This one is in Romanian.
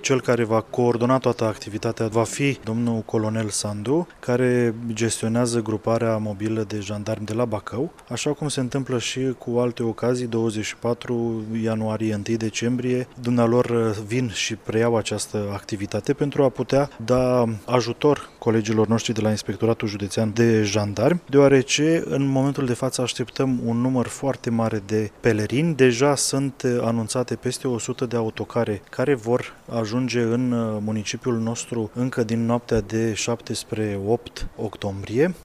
Cel care va coordona toată activitatea va fi domnul colonel Sandu, care gestionează gruparea mobilă de jandarmi de la Bacău, așa cum se întâmplă și cu alte ocazii, 24 ianuarie, 1 decembrie, dumnealor vin și preiau această activitate pentru a putea da ajutor colegilor noștri de la Inspectoratul Județean de Jandarmi, deoarece în momentul de față așteptăm un număr foarte mare de pelerini. Deja sunt anunțate peste 100 de autocare care vor ajunge în municipiul nostru încă din noaptea de 7 spre 8 octombrie.